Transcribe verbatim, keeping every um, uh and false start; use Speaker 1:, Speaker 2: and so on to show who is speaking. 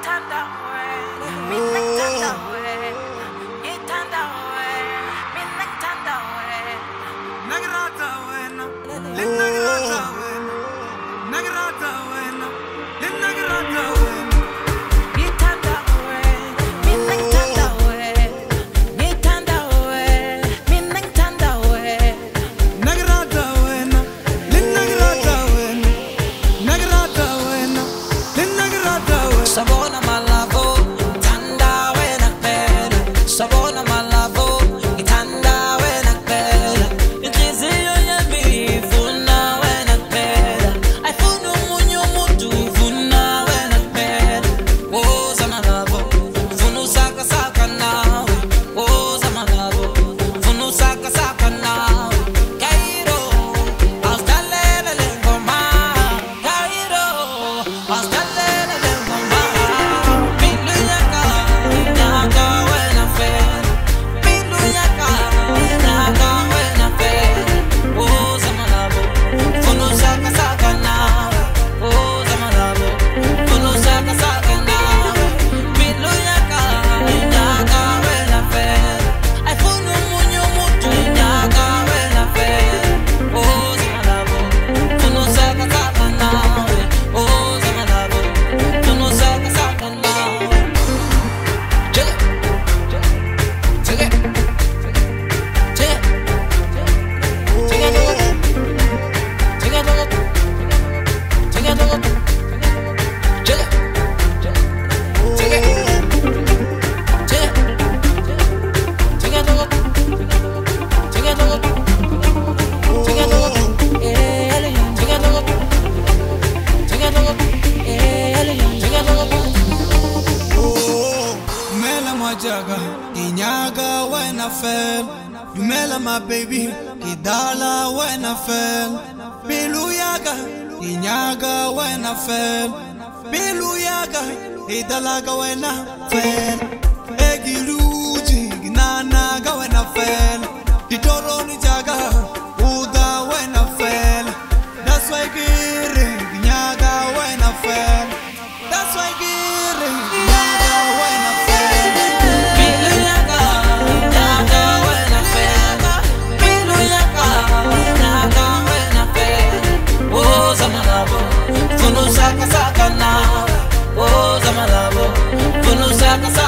Speaker 1: Sabona malavo, itanda wena pera. Sabona malavo, itanda wena pera. Inhliziyo yami ifuna wena pera. Ayifuna umunye umuntu ifuna wena pera. Woza malavo, ufuna usaka saka nawe. Woza malavo, ufuna usaka saka nawe. Cairo, hasta levele ngoma. Cairo, hasta levele ngoma. Jaga, inyaga when I fell. You mela my baby, idala when I fell. Biluyaga, inyaga when I fell. Biluyaga, idalaga when I fell. Egiluji, gnanaga when I fell. Ditoroni jaga, uda when I fell. That's why giri, inyaga when I fell. That's why giri, inyaga when I fell. Saka saka na, oh zamalabo, funu saka saka.